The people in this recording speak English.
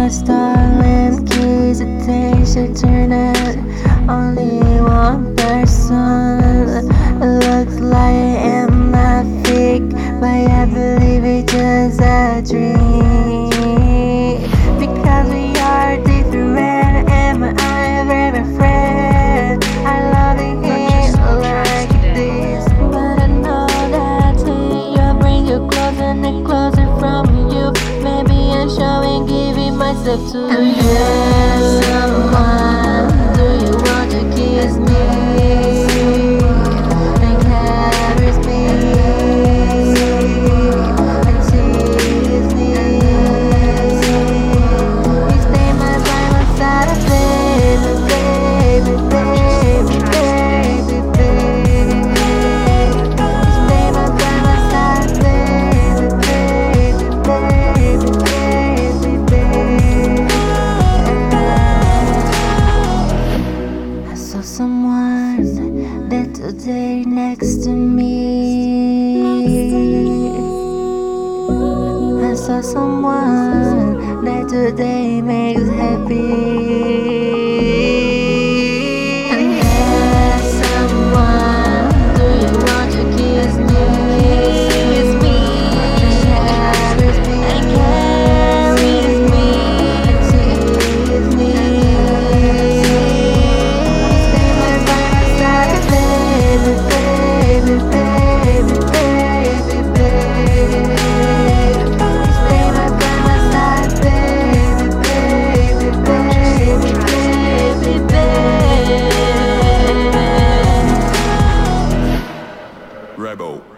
my stolen keys, attention turn it. Only one person. It looks like I am not fake, but I believe it's just a dream. Because we are different, am I very friend? I love it here like this, but I know that you bring you closer and closer from you. Maybe I'm showing, giving myself to you. Someone, do you want to kiss me? And caress me and tease me. You stay by my side, baby, baby, baby, baby, baby. You stay by my side, baby, baby, baby, baby, baby. I saw someone that today next to me. I saw someone that today makes happy. And that someone, do you want to kiss me? Kiss me, caress me, and caress me, and tease me. Stay by my side, baby, baby, baby, baby, baby. Stay by my side, baby, baby, baby, baby, baby. Rebel.